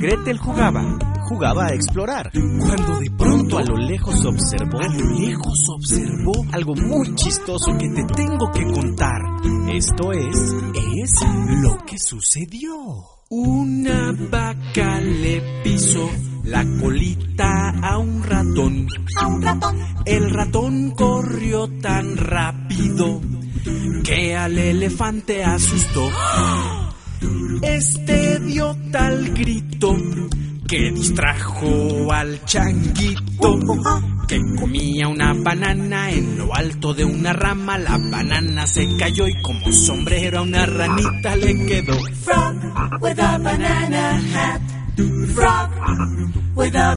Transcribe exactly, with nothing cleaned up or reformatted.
Gretel jugaba, jugaba a explorar, cuando de pronto a lo lejos observó, a lo lejos observó algo muy chistoso que te tengo que contar. Esto es, es lo que sucedió. Una vaca le pisó la colita a un ratón. A un ratón. El ratón corrió tan rápido que al elefante asustó. Este dio tal grito que distrajo al changuito, que comía una banana en lo alto de una rama. La banana se cayó y como sombrero a una ranita le quedó. Frog with a banana hat. Frog with a